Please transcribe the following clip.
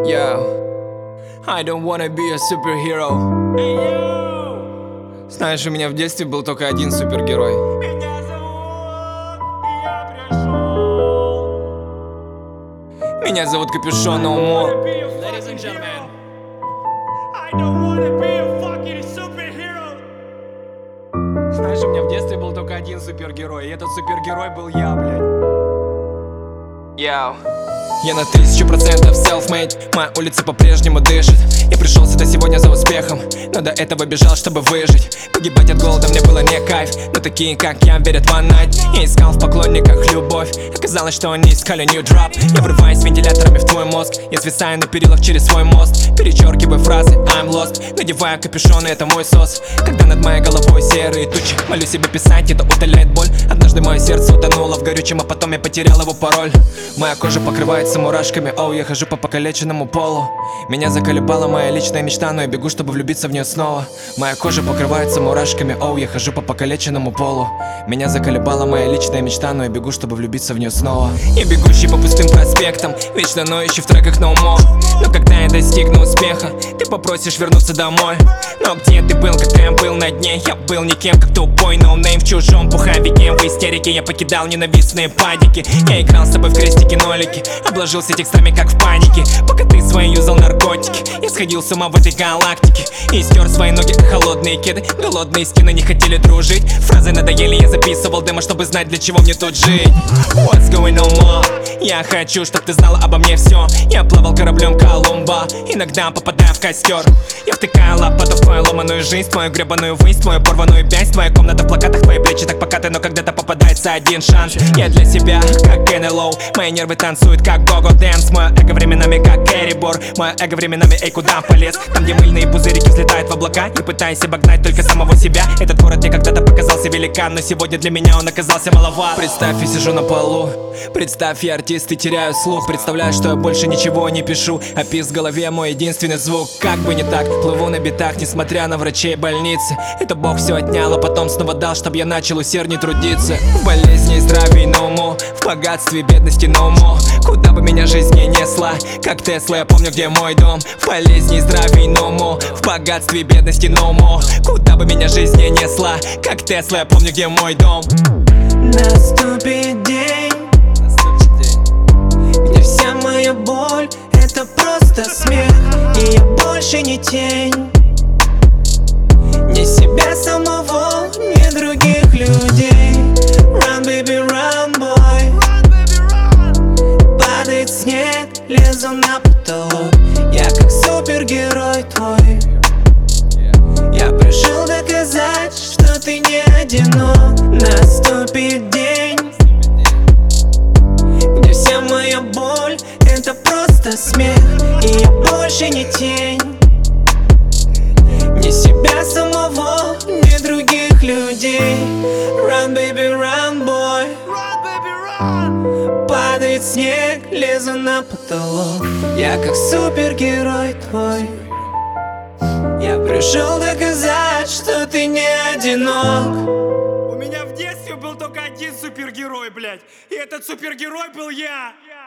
Yo, I don't wanna be a superhero. Знаешь, у меня в детстве был только один супергерой. Меня зовут, и я пришел. Меня зовут Капюшон Оумо. Ladies and gentlemen, I don't wanna be a fucking superhero. Знаешь, у меня в детстве был только один супергерой, и этот супергерой был я, блядь. Яу. Я на 1000% self-made, моя улица по-прежнему дышит. Я пришел сюда сегодня за успехом, но до этого бежал, чтобы выжить. Погибать от голода мне было не кайф, но такие как я верят в one night. Я искал в поклонниках любовь, оказалось, что они искали new drop. Я врываюсь вентиляторами в твой мозг, я свисаю на перилах через свой мост. Перечеркиваю фразы I'm lost, надеваю капюшон, и это мой сос. Когда над моей головой серые тучи, молю себя писать, это утоляет боль. Однажды мое сердце утонуло в горючем, а потом я потерял его пароль. Моя кожа покрывается мурашками, оу, я хожу по покалеченному полу. Меня заколебала моя личная мечта, но я бегу, чтобы влюбиться в нее снова. Моя кожа покрывается мурашками, оу, я хожу по покалеченному полу. Меня заколебала моя личная мечта, но я бегу, чтобы влюбиться в нее снова. Я бегущий по пустым проспектам, вечно ноющий в треках no more. Но когда я достигну успеха, ты попросишь вернуться домой. Но где ты был, когда я был на дне? Я был никем, как тупой ноунейм в чужом пуховике. В истерике я покидал ненавистные падики. Я играл с тобой в крестики-нолики, обложился текстами, как в панике. Пока ты свои юзал наркотики, я сходил с ума в этой галактике и стер свои ноги, холодные кеды. Голодные стены не хотели дружить. Фразы надоели, я записывал демо, чтобы знать, для чего мне тут жить. What's going on, ma? Я хочу, чтоб ты знала обо мне все. Я плавал кораблем Колумба, иногда попадая в костер. Я втыкаю лопату в твою ломаную жизнь, твою гребаную высь, твою порваную пять. Твоя комната в плакатах, твои плечи так покаты, но когда-то попадается один шанс. Я для себя, как НЛО, мои нервы танцуют, как Гого Дэнс. Мое эго временами, как Эрибор, мое эго временами, эй, куда полез? Там, где мыльные пузырики взлетают в облака, не пытаясь обогнать только самого себя. Этот город мне когда-то показался великан, но сегодня для меня он оказался маловат. Представь, я сижу на полу, представь, я артист и теряю слух. Представляю, что я больше ничего не пишу, а писк в голове мой единственный звук. Как бы не так, плыву на битах, несмотря на врачей больницы. Это Бог все отнял, а потом снова дал, чтоб я начал усерднее трудиться. В болезни и здравии no more, в богатстве и бедности no more. Куда бы меня жизнь не несла, как Тесла, я помню, где мой дом. В болезни и здравии no more, в богатстве и бедности no more. Куда бы меня жизнь не несла, как Тесла, я помню, где мой дом. Наступит день, где вся моя боль — это просто смех, и я больше не тень. Ни себя самого, ни других людей. Run, baby, run, boy. Падает снег, лезу на потолок. Я как супергерой твой. Я пришел доказать, что ты не одинок. Наступит день, где вся моя боль — это просто смех, и я больше не тень. Ни себя самого, ни других людей. Run, baby, run, boy. Run, baby, run. Падает снег, лезу на потолок. Я как супергерой твой. Я пришел доказать, что ты не одинок. У меня в детстве был только один супергерой, блядь. И этот супергерой был я.